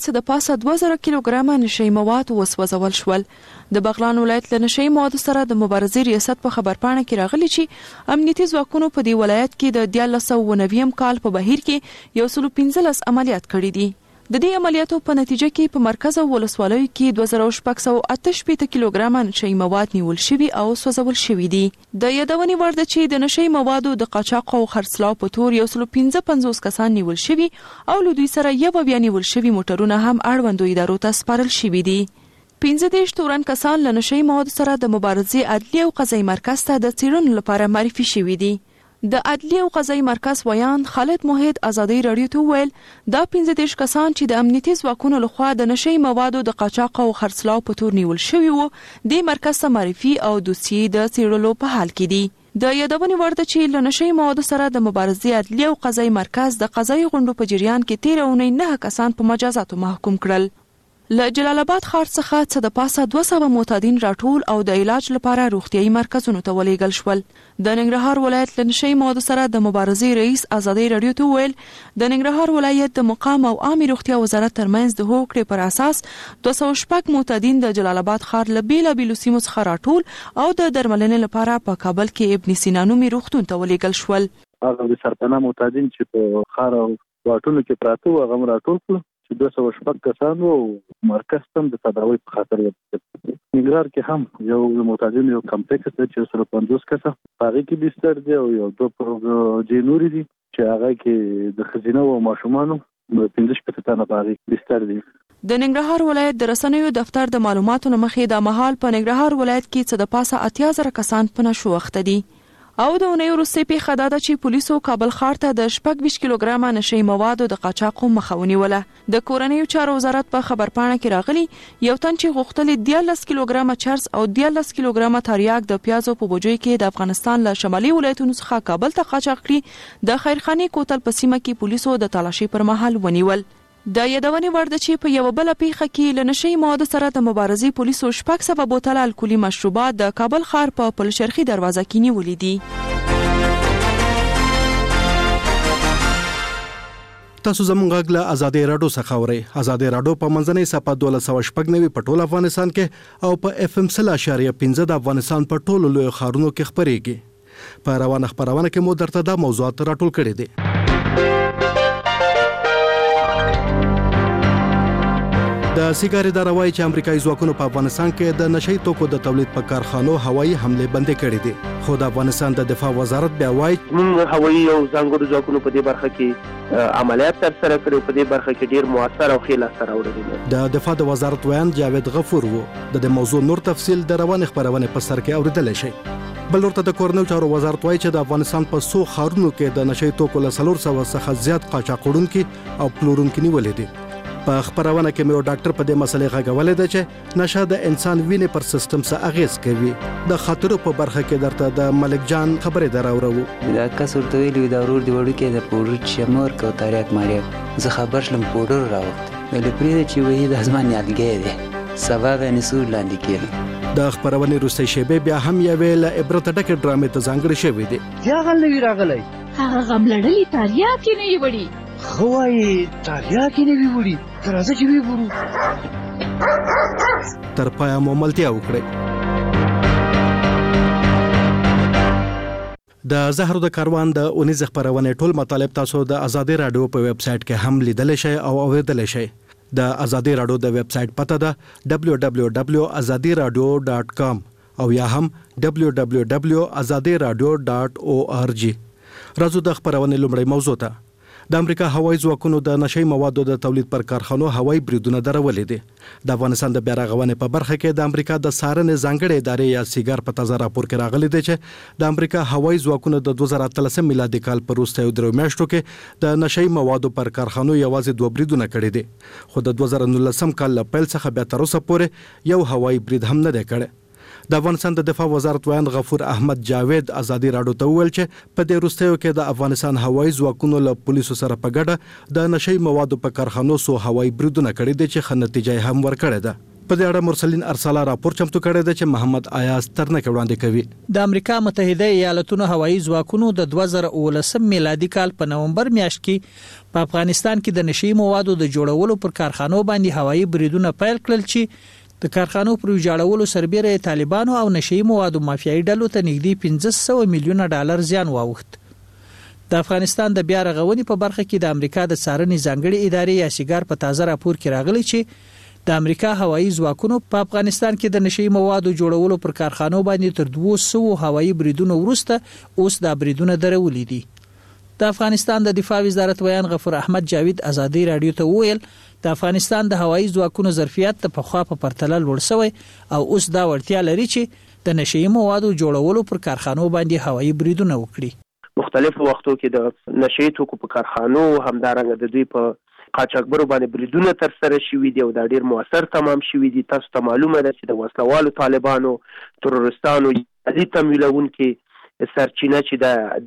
څه د پاسه 2000 کیلوګرامه نشي مواد وسوځول شول. د بغلان ولایت له نشي موادو سره د مبارزې ریاست په خبرپاڼه کې راغلی چې امنیتي ځواکونو په دې ولایت کې د 1990 کال په بهیر کې 115 عملیات کړي دي. د دې عملیاتو په نتیجه کې په مرکز او ولسوالیو کې 2688 کیلوګرامه نشي مواد نیول شوي او سوځول شوي دي. د یادونې وړ ده چې د نشي موادو د قاچاق او خرڅلاو په تور 155 کسان نیول شوي او له دوی سره یو بیا نیول شوي موټرونه هم اړوندو ادارو ته سپارل شوي دي. 15 تورن کسان له نشي موادو سره د مبارزې عدلي او قضایي مرکز ته د څېړنو لپاره معرفي شوي دي. د عدلي او قضایي مرکز ویان خالد موحد ازادي رادیو ته ویل دا 15 کسان چې د امنیتي ځواکونو لخوا د نشي موادو د قاچاق او خرڅلاو په تور نیول شوي وو د مرکز ته معرفي او دوسیې د څېړلو په حال کې دي. د یادونې وړ ده چې له نشي موادو سره د مبارزې عدلي او قضایي مرکز د قضایي غونډو په جریان کې 13 اونۍ 9 کسان په مجازاتو محکوم کړل. له جلال آباد ښار څخه څه د پاسه 200 معتادین راټول او د علاج لپاره روغتيایي مرکزونو ته ولېږل شول. د ننګرهار ولایت له نشي موادو سره د مبارزې رئیس ازادي رادیو ته ویل د ننګرهار ولایت د مقام او عامه روغتیا وزارت ترمنځ د هوکړې پر اساس 206 معتادین د جلال آباد ښار له بیلابیلو سیمو څخه راټول او د درملنې لپاره په کابل کې ابن سینا نومي روغتون ته ولېږل شول. هغه د سرطان معتادین چې په ښار او واټونو کې پراته وو هغه راټول کړل. 206 کسان او مرکز هم د تداوی په خاطر ورته. نګرار کې هم یو معتادین یو کمپلیکس دی چې 150 کسه هغه کې بستر دی او یو دوه جنوري دي چې هغه کې د خزینه او ماشومانو 15 کسه باندې بستر دي. د ننګرهار ولایت د رسنیو دفتر د معلوماتو مخې د مهال په ننګرهار ولایت کې څه د پاسه 80,000 کسان په نشو اخته دي. او د اونۍ وروسته پیښه دا ده چې پولیسو کابل ښار ته د 26 کیلوګرامه نشي موادو د قاچاقو مخه ونیوله. د کورنیو چارو وزارت په خبرپاڼه کې راغلی یو تن چې غوښتل 13 کیلوګرامه چرس او 13 کیلوګرامه تریاک د پیازو په بوجۍ کې د افغانستان له شمالي ولایتونو څخه کابل ته قاچاق کړي د خیرخاني کوتل په سیمه کې پولیسو د تلاشي پر مهال ونیول. د یادونې وړ ده چې په یو بل پیښه کې له نشي موادو سره د مبارزې پولیسو 600 بوتله الکولي مشروبات د کابل ښار په پلشرخي دروازه کې نیولې دي. تاسو زموږ غږ له ازادي رادیو څخه اورئ. ازادي رادیو په منځنۍ صفحه 1290 په ټول افغانستان کې او په FM 0.15 د افغانستان په ټولو لوی ښارونو کې خبريږي. په روانه خبرونه کې مو درته دا موضوعات راټول کړي دي. د سیګارې د روای چې امریکایي ځواکونو په افغانستان کې د نشئی توکو د تولید په کارخانو هوایي حمله بندي کړې دي. خو د افغانستان د دفاع وزارت بیا وایي موږ هوایي او ځانګړو ځواکونو په دې برخه کې عملیات ترسره کړي په دې برخه کې ډیر موثر او ښه لاسته راوړل. د دفاع د وزارت ویان جاوید غفور وو. د موضوع نور تفصیل د روانه خبرونه په سر کې اوریدل شي. بل ورته د کورنیو چارو وزارت وایي چې د افغانستان په 100 ښارونو کې د نشئی توکو له 400 څخه زیات قاچاقونکي او پلورونکي نیولې دي. په خبرونه کې مې ډاکټر په دې مسلې غږولې ده چې نشه د انسان وینې پر سیستم څه اغیز کوي. د خاطر په برخه کې درته د ملک جان خبرې دراوړو. دا کس ورته ویلو دا ورور دی وړو کې د پوډر چمور کو تاریخ ماریه زه خبر شلم پوډر راوخت ولې پرې چې وې د ازمان یادګې دی سبب نسور لاندې کېږي. د خبرونه روسي شیبه بیا هم یو ویل عبرت ډکه ډرامې ته ځانګړي شوی دی. یا غلې راغلی هغه غملړلې تاریخ کې نه وړي خوای تاریخ کې نه وړي ترازه چې وی ورو تر پایا مملتیا وکړي. د زهرو د کاروان د اونیز خبرونه ټول مطالب تاسو د ازادي رادیو په ویب سټ کې هم لیدل شئ او اوریدل شئ. د ازادي رادیو د ویب سټ پته ده www.azadiradio.com او یا هم www.azadiradio.org. راځو د خبرونه لومړی موضوع ته. د امریکا هوایي ځواکونو د نشئی موادو د تولید پر کارخانو هوایي بریدونه درولې دي. د افغانستان د بیارغونې په برخه کې د امریکا د څارنې ځانګړې ادارې یا سیګار په تازه راپور کې راغلي دي چې د امریکا هوایي ځواکونو د 2013 میلادي کال په وروستیو درو میاشتو کې د نشئی موادو پر کارخانو یوازې 2 بریدونه کړي دي. خو د 2019 کال له پیل څخه بیا تر اوسه پورې یو هوایي برید هم نه دی کړی. د افغانستان د دفاع وزارت ویان غفور احمد جاوید ازادي رادیو ته ویل چې په دې وروستیو کې د افغانستان هوایي ځواکونو له پولیسو سره په ګډه د نشئی موادو په کارخانو سو هوایي بریدونه کړي دي چې ښه نتیجه هم ورکړې ده. په دې اړه مرسلین ارساله راپور چمتو کړی دی چې محمد ایاز ترنک وړاندې کوي. د امریکا متحده ایالاتونو هوایي ځواکونو د 2019 میلادي کال په نومبر میاشت کې په افغانستان کې د نشي موادو د جوړولو پر کارخانو باندې هوایي بریدونه پیل کړل چې د کارخانو پر جوړولو سربېره طالبانو او نشي موادو مافیایي ډلو ته نږدې 500 میلیونه ډالر زیان واوښت. د افغانستان د بیا رغونې په برخه کې د امریکا د څارنې ځانګړي ادارې یا سیګار په تازه راپور کې راغلي چې د امریکا هوایي ځواکونو په افغانستان کې د نشي موادو جوړولو پر کارخانو باندې تر 200 هوایي بریدونو وروسته اوس دا بریدونه درولې دي. د افغانستان د دفاع وزارت ویان غفور احمد جاوید ازادي رادیو ته وویل د افغانستان د هوایي ځواکونو ظرفیت ته په خوا په پرتله لوړ شوی او اوس دا وړتیا لري چې د نشي موادو جوړولو پر کارخانو باندې هوایي بریدونه وکړي. مختلفو وختو کې د نشي توکو په کارخانو همدارنګه د دوی په قاچاقبرو باندې بریدونه تر سره شوي دي او دا ډیر موثر تمام شوي دي. تاسو ته معلومه ده چې د وسلوالو طالبانو ترورستانو علی تمویلونکو سرچینه چې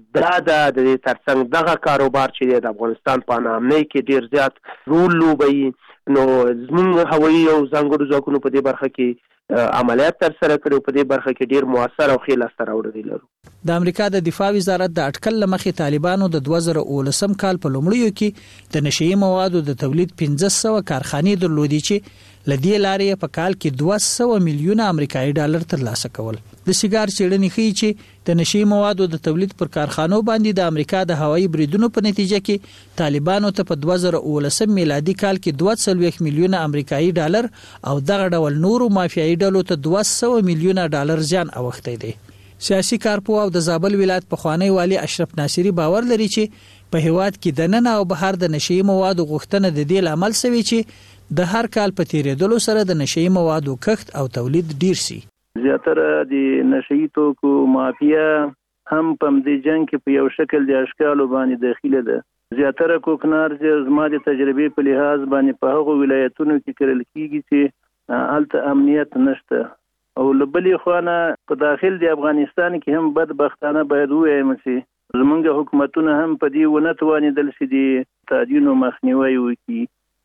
د ترڅنګ دغه کاروبار چې د افغانستان په نامنۍ کې ډیر زیات رول لوبوي. نو زموږ هوایي او ځانګړو ځواکونو په دې برخه کې عملیات تر سره کړو. په دې برخه کې ډیر موثر او ښه لاسته راوړنې لرو. د امریکا د دفاع وزارت د اټکل لمخې طالبانو د 2019 کال په لومړیو کې د نشئی موادو د تولید 1500 کارخانې درلودې چې لدې لارې په کال کې 200 میلیونه امریکایي ډالر ترلاسه کول. د سیګار څېړنې ښیي چې د نشئی موادو د تولید پر کارخانو باندې د امریکا د هوایي بریدونو په نتیجه کې طالبانو ته په 2019 میلادي کال کې 240 میلیونه امریکایي ډالر او دغه ډول نورو مافیایي ډلو ته 200 میلیونه ډالر زیان اوښتی دی. سیاسي کارپوه او د زابل ولایت پخوانی والی اشرف ناصری باور لري چې په هیواد کې د نن او بهر د نشئی موادو غوښتنه د دې لامل شوی چې د هر کال په تیریدلو سره د نشئی موادو کښت او تولید ډیر شي. زیاتره د نشئی توکو مافیا هم په دې جنگ کې په یو شکل د اشکالو باندې داخله ده. زیاتره کوکنار چې زما د تجربې په لحاظ باندې په هغو ولایتونو کې کرل کیږي چې هلته امنیت نشته او لبلې خوانه په داخل د افغانستان کې هم بدبختانه باید ووایم چې زمونږ حکومتونه هم په دې ونه توانېدل چې د تعدینو مخنیوی وکړي.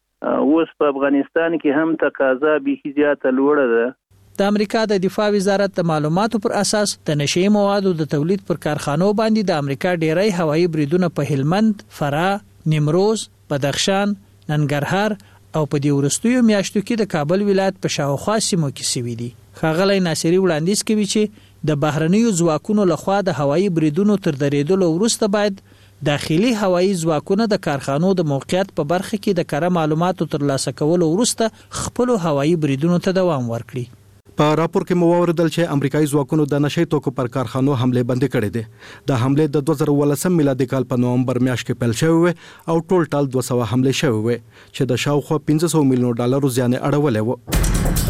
اوس په افغانستان کې هم تقاضا بیخي زیاته لوړه ده. د امریکا د دفاع وزارت د معلوماتو پر اساس د نشئی موادو د تولید پر کارخانو باندې د امریکا ډیری هوایي بریدونه په هلمند، فراه، نیمروز، بدخشان، ننګرهار او په دې وروستیو میاشتو کې د کابل ولایت په شاوخوا سیمو کې شوي دي. ښاغلی ناصری وړاندیز کوي چې د بهرنیو ځواکونو لخوا د هوایي بریدونو تر درېدلو وروسته باید داخلي هوایي ځواکونه د کارخانو د موقعیت په برخه کې د کره معلوماتو ترلاسه کولو وروسته خپل هوایي بریدونو ته دوام ورکړي. په راپور کې مو اوریدل چې امریکایي ځواکونو د نشئی توکو پر کارخانو حمله بندي کړې ده. د حمله د 2019 میلادي کال په نومبر میاشت کې پیل شوې او ټول 200 حمله شوې چې د شاوخوا 500 میلیون ډالر زیان اړولې و.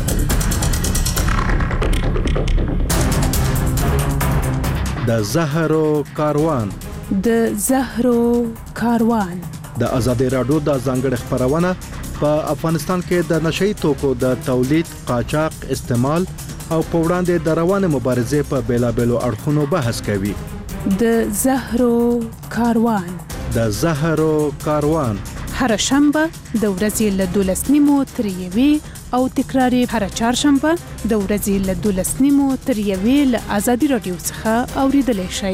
د زهرو کاروان د ازادي رادیو د ځانګړي خبرونه په افغانستان کې د نشئی توکو د تولید، قاچاق، استعمال او په وړاندې د روانه مبارزې په بیلابېلو اړخونو بحث کوي. د زهرو کاروان هر شنبه د ورځې له 12:30 تر 1 او تکراری هر چهارشنبه د ورځې له 12:30 تر 1 له ازادي رادیو څخه اوریدلای شئ.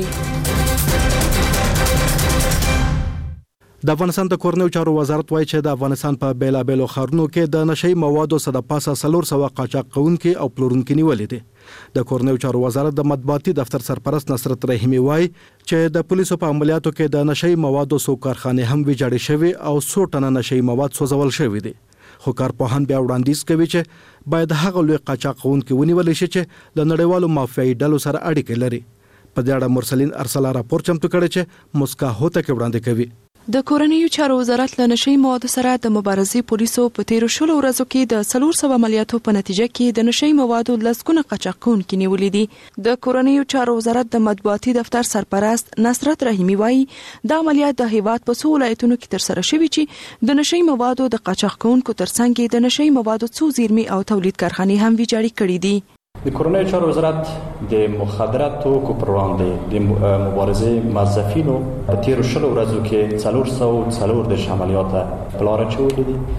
د افغانستان د کورنیو چارو وزارت وایي چې د افغانستان په بیلابېلو ښارونو کې د نشئی موادو صد پاسه 400 قاچاق کوونکي او پلورونکي نیولې دي. د کورنیو چارو وزارت د مطبوعاتي دفتر سرپرست نصرت رحیمی وایي چې د پولیسو په عملیاتو کې د نشئی موادو څو کارخانې هم ویجاړې شوي او 100 ټنه نشئی مواد سوځول شوي دي. خو کارپوهان بیا وړاندیز کوي چې باید هغه لوی قاچاق کوونکي ونیول شي چې د نړیوالو مافیایي ډلو سره اړیکې لري. په دې اړه مرسلین ارساله راپور چمتو کړی چې مسکا هوته کې وړاندې کوي. د کورنیو چارو وزارت له نشئی موادو سره د مبارزې پولیسو په تیرو شلو ورځو کې د 400 عملیاتو په نتیجه کې د نشئی موادو لسګونه قاچاق کوونکي نیولې دي. د کورنیو چارو وزارت د مطبوعاتي دفتر سرپرست نصرت رحیمی وایي د عملیات د هیواد په څو ولایتونو کې تر سره شوي چې د نشئی موادو د قاچاق کوونکو ترڅنګ د نشئی موادو څو زیرمې او تولید کارخانې هم ویجاړې کړې دي. د کورنیو چارو وزارت د مخدره توکو پر وړاندې د مبارزې موظفینو په تیرو شلو ورځو کې 404 عملیات پلان اچولي دي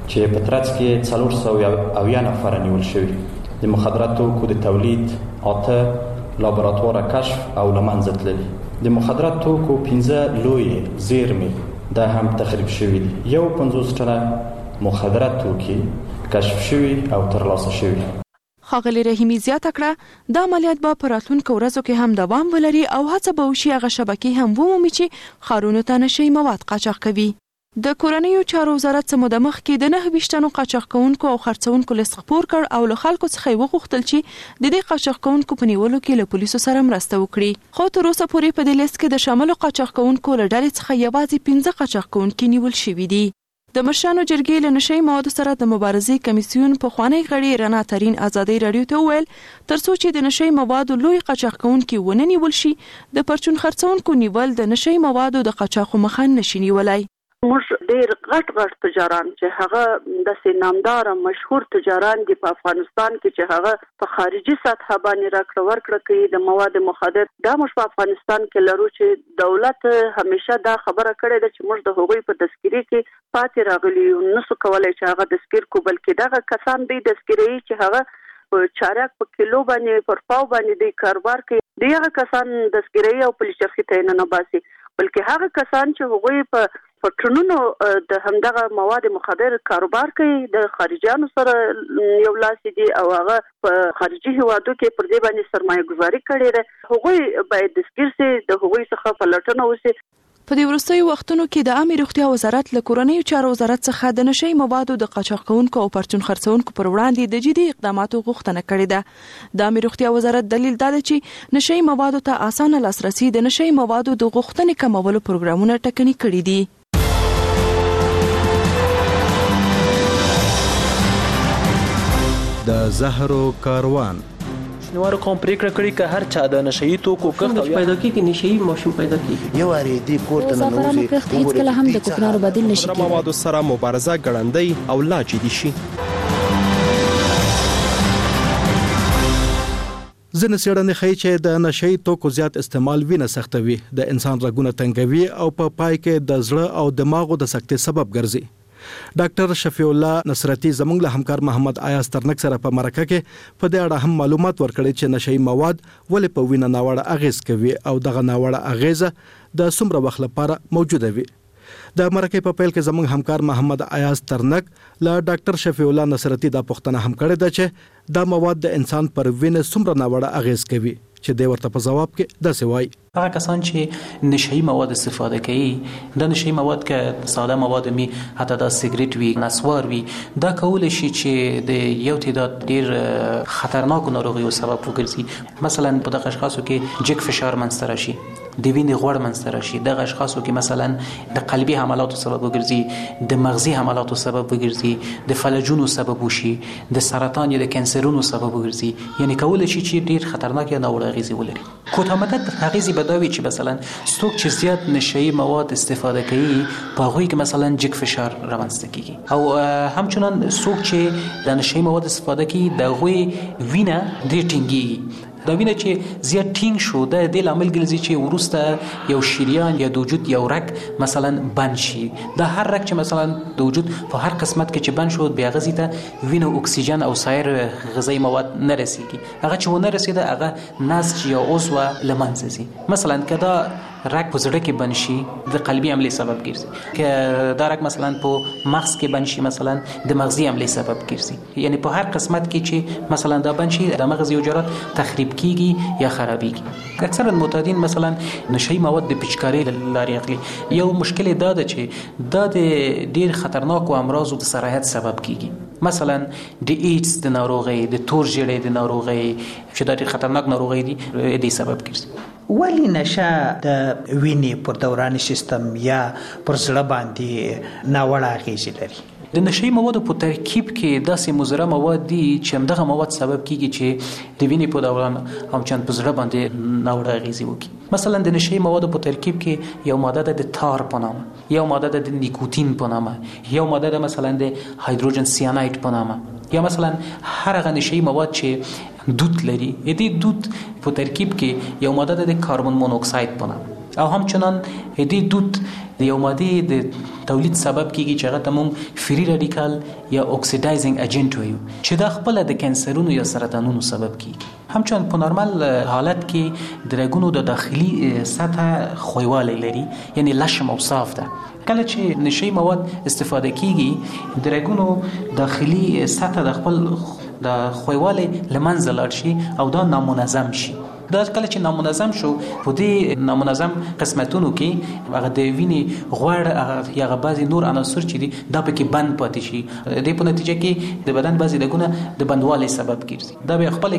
چې په ترڅ کې 400 نفر نیول شوي. د مخدراتو توکو د تولید 8 لابراتوار کشف او لمنځه تللي. د مخدراتو توکو 15 لوی زیرمې دا هم تخریب شوي دي. 50 ټنه مخدرات توکي کشف شوي او ترلاسه شوي. ښاغلي رحیمي زیاته کړه د عملیات به په راتلونکو ورځو کې هم دوام ولري او هڅه به وشي هغه شبکې هم ومومي چې ښارونو ته نشي مواد قاچاق کوي. د کورنیو چارو وزارت څخه د مخ کې د 9 قاچاق کوونکو او خرڅونکو لیست خپور کړ او له خلکو څخه وغوښتل چې د دې قاچاق کوونکو په نیولو کې له پولیسو سره مرسته وکړي. خو تر اوسه پورې په دې لیست کې د شامل قاچاق کوونکو له ډلې څخه یوازې 15 قاچاق کوونکي نیول شوي دي. د مشرانو جرګې له نشي موادو سره د مبارزې کمیسیون په خوانی غړي رڼا ترين ازادي رادیو ته ویل ترڅو چې د نشي موادو لوی قاچاق کوونکي ونه نیول شي د پرچون خرڅونکو نیول د نشي موادو د قاچاق مخه نشي نیولای. موږ ډېر غټ تجاران چې هغه د نامدار مشهور تجاران دي په افغانستان کې چې هغه په خارجي سطح باندې راکړه ورکړه کوي د مواد مخدر دا موږ په افغانستان کې لرو چې دولت همیشه دا خبره کړې ده چې موږ د هغوی په تذکيري کې پاتې راغلي نسو کولای چې هغه تذکیر کو بلکې دغه کسان دی تذکيري چې هغه چارک په کیلو باندې پر پاو باندې د کاروبار کوي دغه کسان تذکيري او پولیس چرخي نه باسي بلکې هغه کسان چې هغوی په پټرونو د همدغه مواد مخدر کاروبار کوي د خارجيانو سره یو لاس دي او هغه په خارجي هوادو کې پر دې باندې سرمایه گذاري کړې ده هغوی باید دستګیر سي د هغوی څخه پلټنه وشي. په دې وروستیو وختونو کې د عامه روغتیا وزارت له کورنیو چارو وزارت څخه د نشي موادو د قاچاق کوونکو او پرچون خرڅونکو پر وړاندې د جدي اقداماتو غوښتنه کړې ده. د عامه روغتیا وزارت دلیل دا دی چې نشي موادو ته اسانه لاسرسي د نشي موادو د غوښتنې کمولو پروګرامونه ټکني کړي دي. د زهرو کاروان شنوارو کوم پریکړه کړې چې هر چا د نشئی توکو کښت پیدا کیږي نشئی ماشوم پیدا کیږي یو اړې دی کوټه نه نوځي هیڅ کله هم د کوکنارو بدیل نشي کېدای. موادو سره مبارزه ګړندۍ او لا جدي شي. ځینې څېړنې ښیي چې د نشئی توکو زیات استعمال وینه سختوي د انسان رګونه تنګوي او په پای کې د زړه او دماغو د سکتې سبب ګرځي. ډاکټر شفیع الله نصرتی زموږ له همکار محمد ایاز ترنک سره په مرکه کې په دې اړه هم معلومات ورکړي چې نشئی مواد ولې په وینه ناوړه اغیز کوي او دغه ناوړه اغیزه د څومره وخت لپاره موجوده وي. د مرکه په پیل کې زموږ همکار محمد ایاز ترنک له ډاکټر شفیع الله نصرتی دا پوښتنه هم کړې ده چې دا مواد د انسان پر وینه څومره ناوړه اغیز کوي چې د ورته په جواب کې داسې وایي. هغه کسان چې نشئی مواد استفاده کوي د نشئی مواد که ساده مواد می حتی دا سیګریټ وي نسوار وي دا کول شي چې د یو تعداد ډیر خطرناک ناروغیو سبب وګرځي. مثلا په دغه اشخاصو کې جګ فشار منځته راشي د وینې غوړ منځته راشي دغه اشخاصو کې مثلا د قلبي حملاتو سبب وګرځي د مغزي حملاتو سبب وګرځي د فلجونو سبب وشي د سرطان یا د کانسرونو سبب وګرځي یعنی کول شي چې ډیر خطرناک یا ناوړه اغیزې ولري. کوټه مدد اغیزې بداوي چې مثلا څوک چې زیات نشئی مواد استفاده کوي په هغوی کې مثلا جګ فشار رامنځته کیږي او همچنان څوک چې د نشئی مواد استفاده کوي د هغوی وینه ډیر ټینګي دا وینه چې زیات ټینګ شو د دې لامل ګرځي چې ورسته یو شریان یا د وجود یو رګ مثلا بند شي دا هر رګ چې مثلا د وجود په هر قسمت کې چې بند شو بیا غزي ته وینه اکسیجن او سایر غذایی مواد نه رسیږي هغه چې ونه رسیده هغه نسج یا عضو لمنځه ځي. مثلا کدا رګ په زړه کې بند شي د قلبي حملې سبب ګرځي که دا رګ مثلا په مغز کې بند شي مثلا د مغزي حملې سبب ګرځي یعنی په هر قسمت کې چې مثلا دا بند شي د مغز حجرات تخریب کیږي یا خرابېږي. اکثرا معتادین مثلا نشئی مواد د پچکاري لارې اخلي یو مشکل دا ده چې دا د ډیر خطرناکو امراضو د سرایت سبب کیږي مثلا د ایډز د ناروغۍ د تور ژیړي د ناروغۍ چې دا ډیر خطرناک ناروغۍ دي د سبب ګرځي. ولی نشه د وینې پر دوران سیستم یا پر زړه باندې ناوړه اغیزې لري؟ د نشئی موادو په ترکیب کې داسې مضره مواد دي چې همدغه مواد سبب کیږي چې د وینې په دوران همچنان په زړه باندې ناوړه اغیزې وکړي. مثلا د نشئی موادو په ترکیب کې یو ماده ده د تار په نامه یو ماده ده د نیکوتین په نامه یو ماده ده مثلا د هایدروجن سیاناید په نامه یا مثلا هر هغه نشئی مواد چې دود لري دې دود په ترکیب کې یو ماده ده د کاربن مونوکساید په نامه او همچنان دې دود د یو ماده د تولید سبب کیږي چې هغه ته موږ فری رادیکال یا اکسیدایزینګ ایجنټ وایو چې دا خپل د کانسرونو یا سرطانونو سبب کیږي. همچنان په نورمال حالت کې د رګونو د داخلي سطح خویوالی لري، یعنی لشم او صاف ده. کله چې نشي مواد استفاده کیږي د رګونو داخلي سطح د خپل د خویوالی لمنځه لاړ شي او دا نامنظم شي. دا کله چې نامنظم شو په دې نامنظم قسمتونو کې هغه د وینې غوړ یا بعضي نور عناصر چې دي دا پکې بند پاتې شي. د په نتیجه کې د بدن بعضي رګونه د بندوالي سبب کیږي. دا به خپل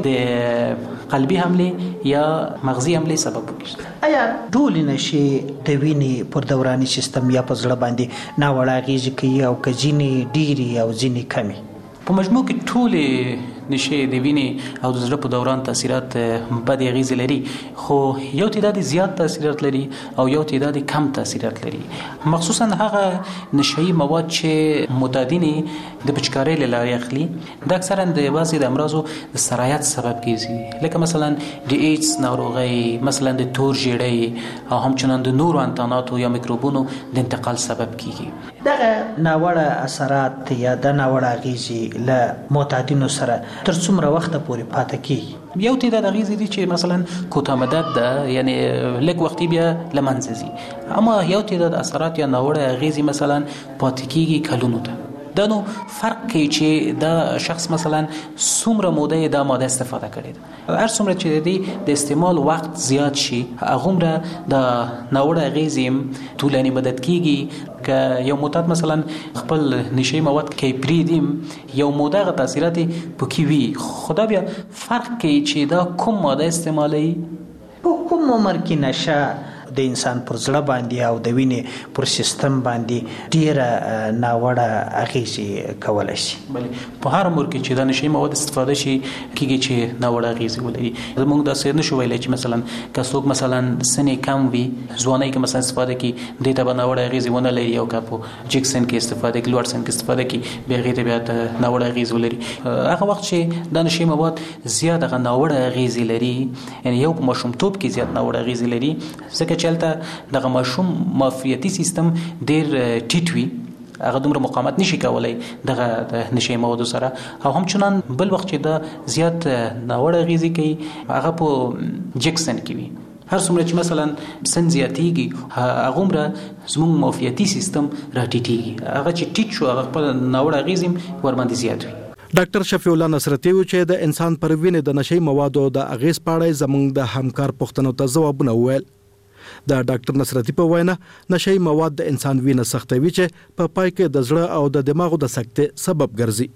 د قلبي حمله یا مغزي حمله سبب کیږي. آیا ټول نشي د وینې پر دوراني سیستم یا په زړه باندې ناوړه اغیزه کوي او کجینی ډیری او ځینی کمی؟ په مجموع کې ټول نشي د وینې او د زړه په دوران تاثیرات بد اغیزې لري، خو یو تعداد زیات تاثیرات لري او یو تعداد کم تاثیرات لري. مخصوصا هغه نشي مواد چې معتادین د پچکارۍ له لارې اخلي دا اکثرا د بعضي د امراضو د سرایت سبب کیږي، لکه مثلا د ایډز ناروغي، مثلا د تور ژیړی او همچنان د نورو انتاناتو یا میکروبونو د انتقال سبب کیږي. دغه ناوړه اثرات یا د ناوړه اغیزې له معتادینو سره تر څومره وخت پورې پاتې کیږي؟ یو تعداد اغیزې دي چې مثلا کوتاه مدت ده، یعنی لږ وختي بیا لمنځه ځي، اما یو تعداد اثرات یا ناوړه اغیزې مثلا پاتې کیږي کلونو ته. دا نو فرق کوي چې دا شخص مثلا څومره موده دا ماده استفاده کړي ده. هر څومره چې د استعمال وخت زیات شي هغومره د ناوړه اغیزې طولاني مدت کیږي. که یو معتاد مثلا خپل نشي مواد کې پریدیم یو موده غ تاثیرات پکې وي، خدا بیا فرق کوي چې دا کوم ماده استعمالوي. په کوم عمر کې نشه د انسان پر زړه باندې او د وینې پر سیستم باندې ډیره ناوړه اغیزې کولای شي؟ بله، په هر عمر کې چې د نشي مواد استفاده شي کیږي چې ناوړه اغیزې ولري. موږ داسې نشو ویلی چې مثلا که څوک مثلا سن کم وي ځوانۍ کې مثلا استفاده کوي دې ته به ناوړه اغیزې ونه لري، او که په جګ سن کې استفاده کوي لوړ سن کې استفاده کوي بیا هغې ته بیا ناوړه اغیزې ولري. هغه وخت چې دا نشي مواد زیات هغه ناوړه اغیزې لري، یعنی یو په ماشومتوب کې زیات ناوړه اغیزې لري، ځکه چې هلته دغه ماشوم معافیتي سیستم ډېر ټیټ وي، هغه دومره مقاومت نشي کولای دغه د نشي موادو سره. او همچنان بل وخت چې دا زیات ناوړه اغیزې کوي هغه په جګ سن کې وي. هر څومره چې مثلا سن زیاتیږي هغومره زموږ معافیتي سیستم راټیټیږي، هغه چې ټیټ شو هغه خپل ناوړه اغیزې ورباندې زیات وي. ډاکټر شفیع الله نصرتي و چې د انسان پر وینې د نشي موادو د اغیز پاړې زموږ د همکار پوښتنو ته ځوابونه وویل. د ډاکټر نصرتي په وینا نشي مواد د انسان وینه سختوي چې په پای کې د زړه او د دماغو د سکتې سبب ګرځي.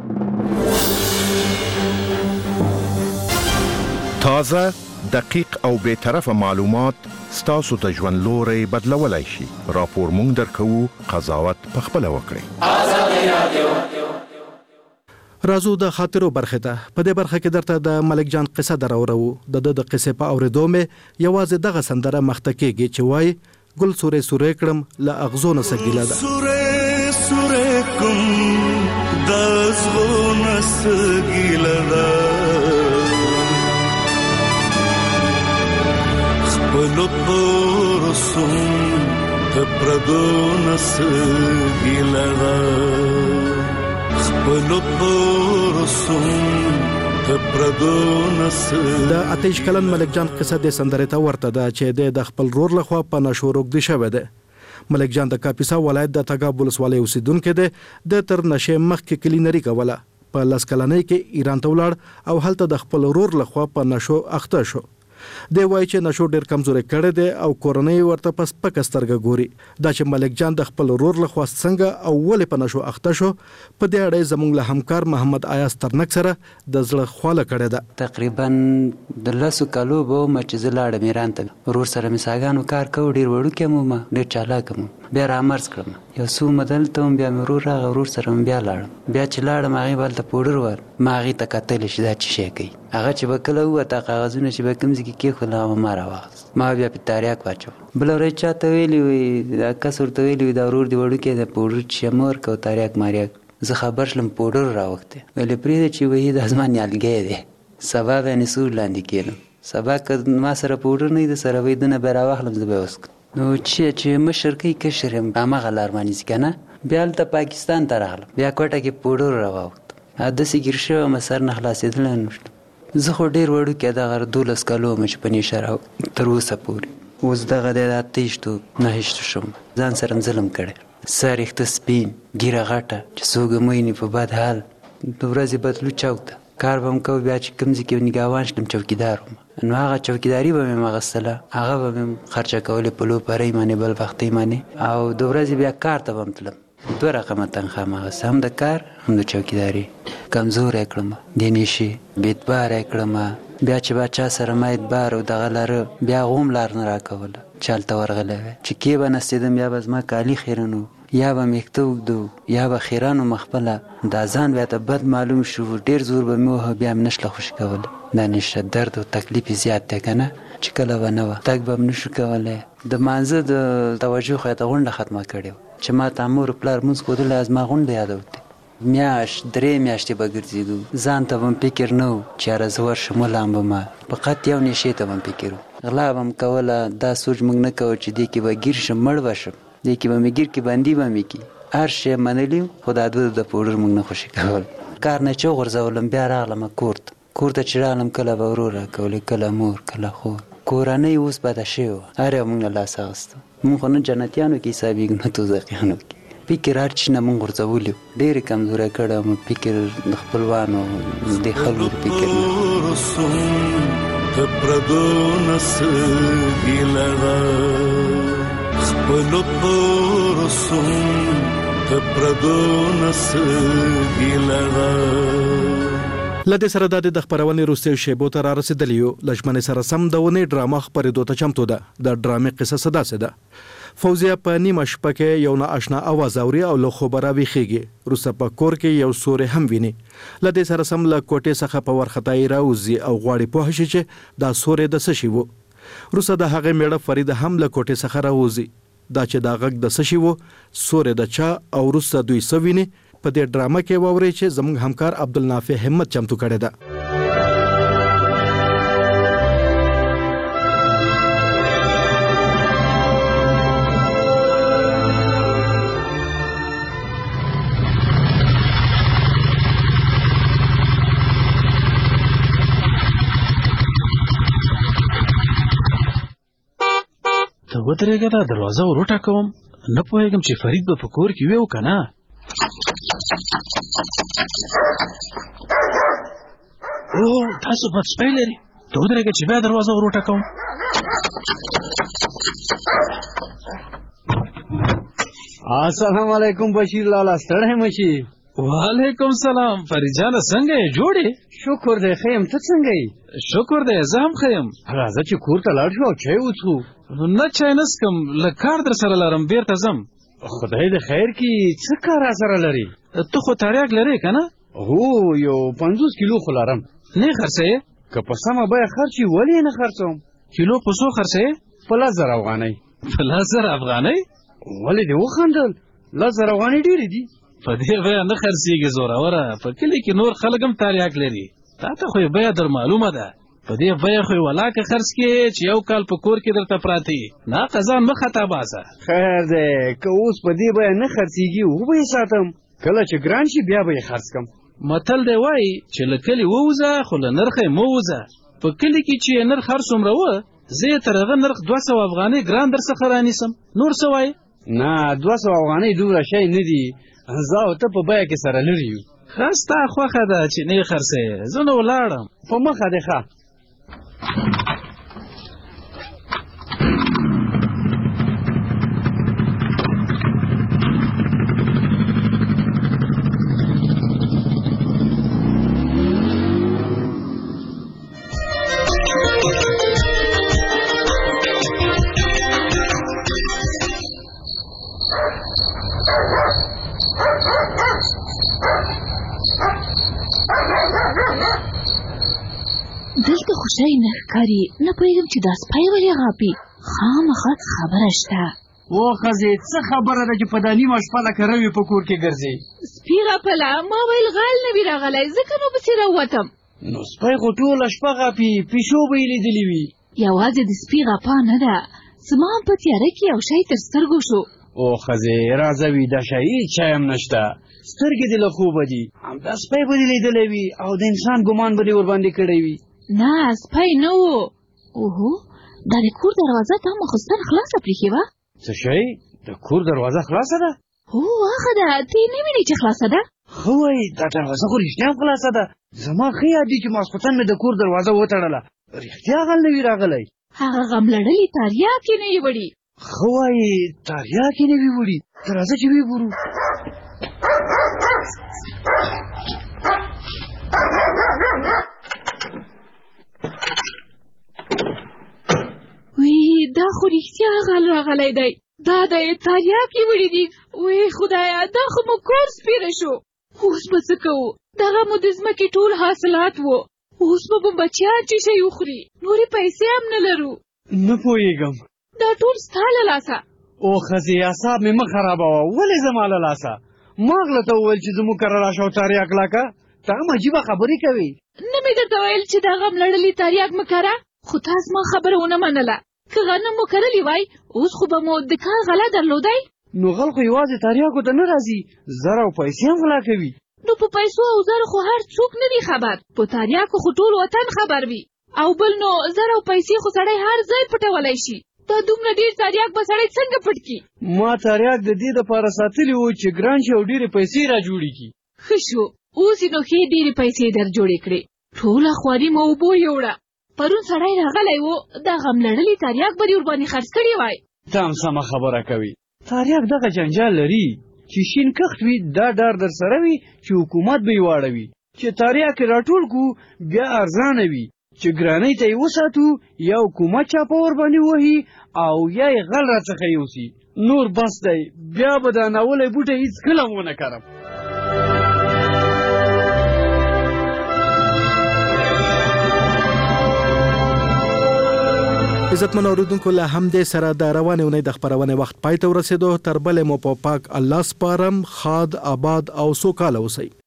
تازه، دقیق او بے طرفه معلومات ستاسو ته ژوند لوري بدلولای شي. راپور مونږ درکو، قضاوت پخپله وکړئ. آزادي رادیو. رازو د خاطرو برخه ته په دې برخه کې درته د ملک جان قصه درورو. د قصې په اوریدو مې یوازې دغه سندره مخته کېږي چې وای ګل سورې سورې کړم له اغزو نه سګیله ده. سورې سورې کوم د اغزو نه سګیله ده، خپل پورسم د پردو نه سګیله ده، د اتیش کلن ملک جان قصه د سندرې ته ورته ده چې د خپل رور لخوا په نشو روږدي شوی دی. ملک جان د کاپیسا ولایت د تګاب ولسوالۍ اوسیدونکی دی. د تر نشې مخکې کلینري کوله، په لس کلنۍ کې ایران ته ولاړ او هلته د خپل رور لخوا په نشو اخته شو. دی وایي چې نشو ډیر کمزوري کړی دی او کورنۍ ورته په سپکه سترګه ګوري. دا چې ملک جان د خپل رور لخوا څنګه او ولې په نشو اخته شو په دې اړه زموږ له همکار محمد ایاز ترنک سره د زړه خواله کړې ده. تقریبا د 10 کالو به چې زه لاړم ایران ته، ورور سره مې ساګانو کار کوو، ډېر وړوکی وم، ډېر چالاک وم. بیا رامرز کړم، یو څو مدلته وم، بیا مې ورور راغی، ورور سره بیا لاړم. بیا چې لاړم هغې به هلته پوډر ور ما هغې ته کتلی چې دا څه شی کوي. هغه چې به کله ووته کاغذونه چې به کوم ځای کې کېښول هغه ما راواخیست، ما بیا په تریاک واچول. بله ورځ چاته ویلي وي، دا کس ورته ویلي وي دا ورور دې وړوکی دی پوډر چې مه ورکوه تریاک مریاک. زه خبر شلم پوډر راوختی، ویلې پرېږده چې وایي دا زما نیالګی دی. سبا به یې سور لاندې کېدم، سبا که ما سره پوډر نه د سره وې دنه به راواخلم زه به وسکم نو چې مشر کوي کشر یم هماغه لار مانیځي که نه بیا هلته پاکستان ته راغلم بیا کوټه کې پوډر راواوښتم داسې ګیر شوی وم سر نه خلاصېدلی نه شوم زه خو ډېر وړوکی دغه 12 کالو وم چې په نیشه تر اوسه پورې اوس دغه دی د 28 شوم ځان سره م ظلم کړی سر یخته سپین ګیره غټه چې څوک م ویني په بد حال د ورځې بدلو چوک ته کار به م کوو بیا چې کوم ځای کې نګهبان شلم چوکیدار وم نو هغه چوکیداري به مې م اخیستله هغه به مې خرچه کولې په لوپرۍ باندې بل وختۍ باندې او د ورځې بیا کار ته به م تلم 2 رقمه تنخواه م اخیسته هم د کار هم د چوکیداري کمزوری کړم د نیشې بې اعتباره یې کړم بیا چې باچا سره ما اعتبار او دغه لره بیا هغه هم لار نه راکوله چې هلته ورغلی وی چې کې به نستېدم یا به زما کالي خیرن وو یا به مې اخته اوږده یا به خیران وم خپله دا ځان بیا ته بد معلوم شو ډېر زور به مې وهه بیا مې نشله خوشي کوله دا نیشه درد او تکلیف یې زیات دی که نه چې کله به نه وه تګ به م نشو کولی د مانځه د توجه خو یې ته غونډه ختمه کړې وه چې ما ته مور پلار مونځ ښودلی زما غونډه یادوتې میاشت 3 میاشتې به ګرځېدو ځان ته به م فکر نه و چې یاره زه ورشم ولامبم فقط یو نیشې ته به م فکر و غلا به م کوله دا سوچ موږ نه کوو چې دې کې به ګیر شم مړ به شم دې کې به مې ګیر کې بندي به مې کي هر شی منلي خو دا د پوډر موږ نه خوشي کول کار نه چې وغورځولم بیا راغلم کور ته چې راغلم کله به ورور راکولې کله مور کله خور کورنۍ اوس بده شوې وه هر یو موږ نه لاس اخیسته موږ خو نه جنتیانو کې حسابېږو نه دوزخیانو کې فکر هر چی نه موږ غورځولي ډېرې کمزوری کړی وم فکر د خپلوانو د خلکو د فکر نه د پردو نسګي لړه خپلو پورسم د پردو نسګي لړه لدې سره د خبرونې روسي شیبو ته را رسیدلی یو لجمن سره سم د ونې ډرامه خبرېدو ته چمتو ده د ډرامې قصه صداسه ده فوزیه په نیمه شپه کې یو ناآشنا اواز اوري او له خوبه راویښېږي وروسته په کور کې یو سوری هم ویني لدې سره سم له کوټې څخه په ورختای راوځي او غواړي پوه شي چې دا سوری د څه شي و وروسته د هغې میړه فریده هم له کوټې څخه راوځي دا چې دا غږ د څه شي و سوری د چا او وروسته دوی څه ویني په دې ډرامه کې واورئ چې زموږ همکار عبدالنافع همت چمتو کړی ده ته ودرېږه دا دروازه ور وټکوم نه پوهېږم چې فرید به په کور کې وي او که نه او تاسو بد سپی لري ته ودرېږه چې بیا دروازه ور وټکوم السلام علیکم بشیر لالا ستړی مه شي وعلیکم سلام فرید جانه څنګه یې جوړ یې شکر دی ښه یم ته څنګه یې شکر دی زه هم ښه یم راځه چې کور ته لاړ شو او چای وڅښو نه چای نه څښم لږ کار در سره لرم بیرته ځم خدای د خیر کړي څه کار را سره لري ته خو تریاک لرې که نه هو یو 50 کیلو خو لرم نه خرڅوې که په سمه بیه خرڅ وي ولې یې نه خرڅوم کیلو په څو خرڅوې په 10,000 افغانۍ په 10,000 افغانۍ ولې دې وخندل 10,000 افغانۍ ډېرې دي په دې بیه نه خرڅېږي زوروره په کلي کې نور خلک هم تریاک لري تا ته خو یې بیه در معلومه ده په دې بیه خو یې ولاکه خرڅ کړې چې یو کال په کور کې درته پراته نه قضا مه خطا باسه خیر دی که اوس په دې بیه نه خرڅېږي وبه یې ساتم کله چې ګران شي بیا به یې خرڅ کړم متل دی وایي چې له کلي ووځه خو له نرخه یې مه وځه په کلي کې چې نرخ هر څومره و زه یې تر هغه نرخ 200 افغانۍ ګران در څخه رانیسم نور څه وایې نه 200 افغانۍ دومره شی نه دي زه او ته په بیه کې سره لري یو ښه ستا خوښه ده چې نه یې خرڅوې زه نو ولاړم په مخه دې ښه دلته خو شی نه ښکاري نه پوهېږم چې دا سپی ولې غاپي خامخا خبره شته و ښځې څه خبره ده چې په دا نیمه شپه لکه روي په کور کې ګرځې سپي غپله ما ویل غل نه وي راغلی ځکه نو پسې راووتم نو سپی خو ټوله شپه غاپي، پیشو به یې لیدلي وي. یوازې د سپي غپا نه ده، زما هم په تیاره کې یو شی تر سترګو شو. او ښځې راځه ویده شه، هېڅ شی هم نشته، سترګې دې له خوبه دي. همدا سپی به دې لیدلی وي او د انسان ګمان به دې ورباندې کړی وي. نه سپی نه و. اوهو دا د کور دروازه تا مخستن خلاصه پرېښې وه. څه شی؟ د کور دروازه خلاصه ده؟ هو هغه ده، ته یې نه وینې چې خلاصه ده؟ ښه وایي، دا دروازه خو رښتیا هم خلاصه ده. زما ښه یاد دي چې ماسخوتن مې د کور دروازه وتړله، رښتیا غل نه وي راغلی. هغه غم لړلي تاریاک یې نه وي وړي. ښه وایي، تاریاک یې نه وي وړي. ته راځه چې وګورو. وی دا خو رښتیا غل راغلی دی. دا د تاریاک یې وړي دي. وی خدایه، دا خو مو کور سپېره شو. اوس به څه کوو؟ دغه مو د ځمکې ټول حاصلات و. اوس به مو بچیان چې شی وخوري، نورې پیسې هم نه لرو. نه پوهېږم. دا ټول ستا له لاسه. او ښځې اعصاب مې مه خرابوه. ولې زما له لاسه؟ ما غله ته وویل چې زموږ کره راشه او تاریاک لاکه. ته هم عجیبه خبرې کوې. نه مې درته ویل چې دا غم لړلي تاریاک مه کره؟ خو تا زما خبره ونه منله. که غنم مو کرلی وای، اوس خو به مو د کار غله درلودی. نو غل خو یوازې تاریاکو ته نه راځي، زر او پیسې هم غلا کوي. نو په پیسو او زرو خو هر څوک نه دی خبر. په تاریاکو خو ټول وطن خبر وي. او بل نو زر او پیسې خو سړی هر ځای پټولی شي. دا دومره ډېر تاریاک به سړی څنګه پټ کړي؟ ما تاریاک د دې دپاره ساتلي وو چې ګران شي او ډېرې پیسې را جوړې کړي. ښه شو، اوس یې نو ښې ډېرې پیسې در جوړې کړې. ټوله خواري مو اوبو یوړه. پرون سړی راغلی و، دا غم لړلي تاریاک به دې ورباندې خرڅ کړي وای. ته هم سمه خبره کوي. تاریاک دغه جنجال لري چې شین کښت وي، دا ډار در سره وي چې حکومت به یې واړوي. چې تاریاک یې راټول کړو بیا ارزانه وي، چې ګرانۍ ته یې وساتو یا حکومت چاپه ورباندې وهي او یا یې غل راڅخه یوسي. نور بس دی، بیا به دا ناولی بوټی هېڅکله ونه کرم. عزتمن اوریدونکو، له همدې سره د روانې اونۍ د خپرونې وخت پای ته ورسېدو. تر بلې مو په پاک الله سپارم. ښاد، آباد او سوکاله اوسئ.